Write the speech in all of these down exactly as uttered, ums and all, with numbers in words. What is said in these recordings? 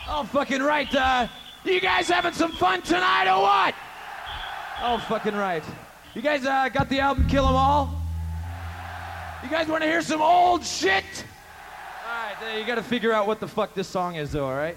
Oh, fucking right. Uh, you guys having some fun tonight or what? Oh, fucking right. You guys uh, got the album Kill 'Em All? You guys want to hear some old shit? All right, uh, you got to figure out what the fuck this song is, though, all right?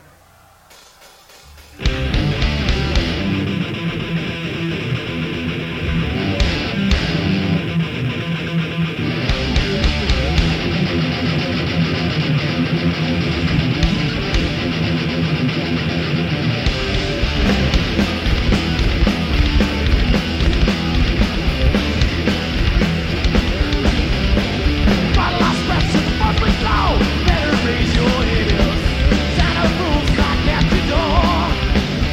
Better raise your heels. Santa Cruz knock at your door.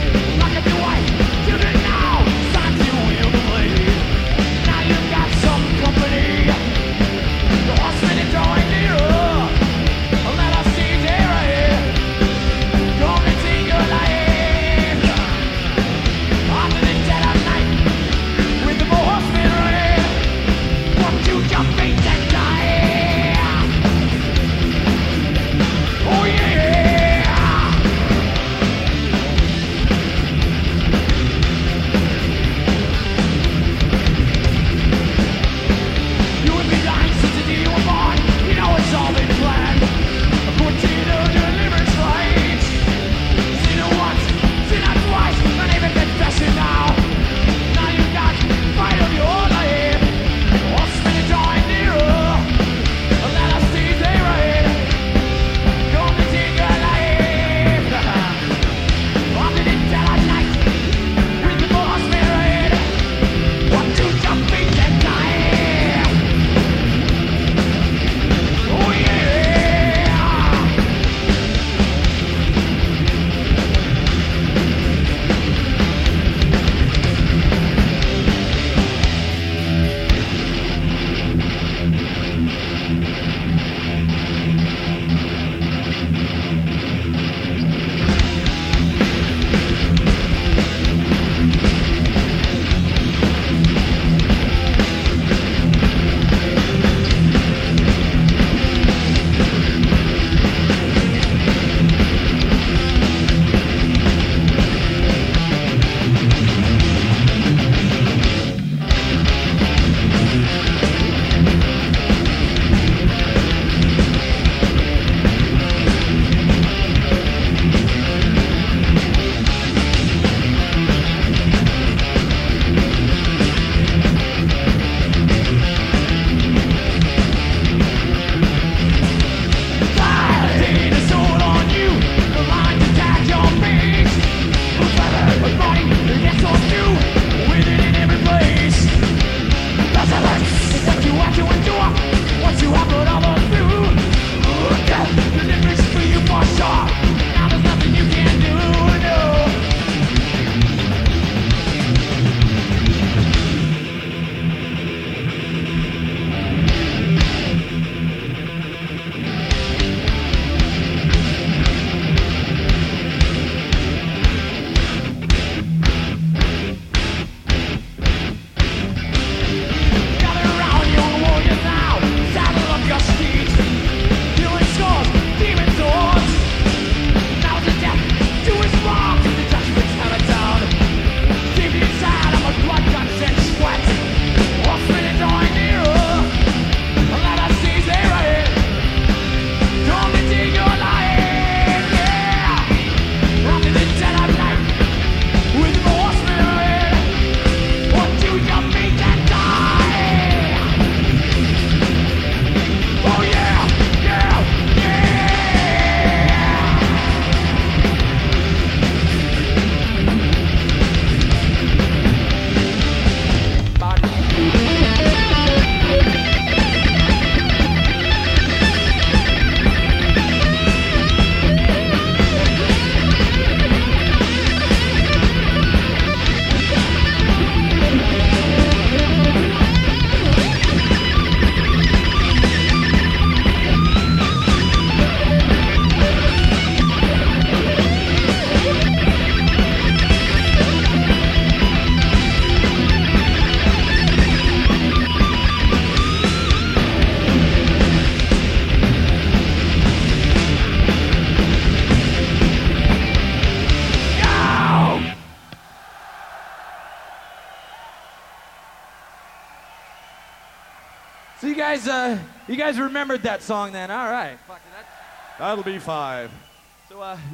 So you guys, uh, you guys remembered that song then? All right. Fucking that, that'll be five. So uh,